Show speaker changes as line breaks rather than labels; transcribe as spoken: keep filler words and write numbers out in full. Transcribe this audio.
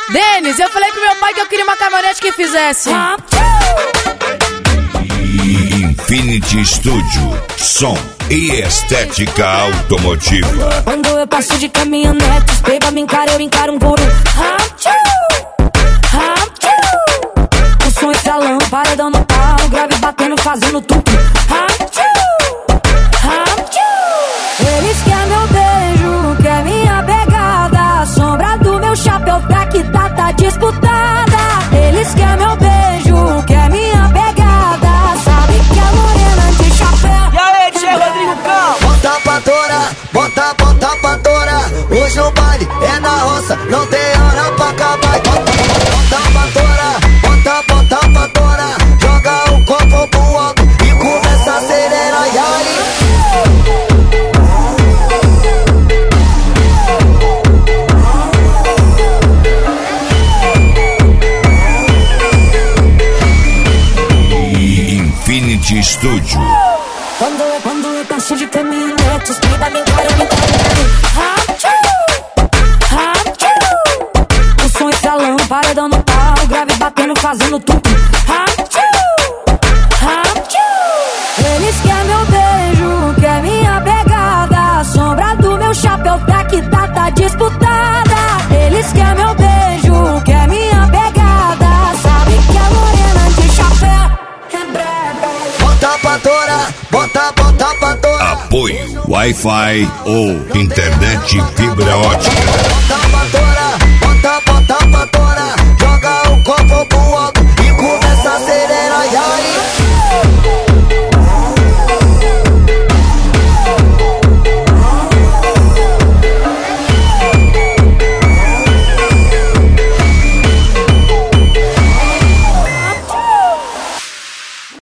Denis, eu falei pro meu pai que eu queria uma caminhonete que fizesse.
Infinity Studio, som e estética automotiva.
Quando eu passo de caminhonete, os pega me encara, eu encaro um por um. O som estralando, paredão no pau, grave batendo, fazendo tudo. Eles querem meu beijo, quer minha pegada. A sombra do meu chapéu tá que tá, tá disputada. Eles querem meu beijo, quer minha pegada. Sabe que é morena de chapéu.
E aí, tchê, Rodrigo Cão?
Bota pra torar, bota, bota pra torar. Hoje o baile é na roça, não tem hora pra acabar. Bota, bota pra torar, bota, bota pra torar. Joga o copo pro alto e começa a acelerar. E aí?
Infinity Studio.
Quando eu, quando eu passo de caminhonete, os pega me encara, eu encaro. O som estralando, paredão no pau, grave batendo, fazendo tudo. Eles querem meu beijo, quer minha pegada. A sombra do meu chapéu tá que tá, tá disputada. Eles querem meu beijo, quer minha pegada. Sabe que é morena de chapéu. É brega.
Bota pra torar, bota, bota pra torar.
Apoio Wi-Fi ou internet fibra ótica.
Bota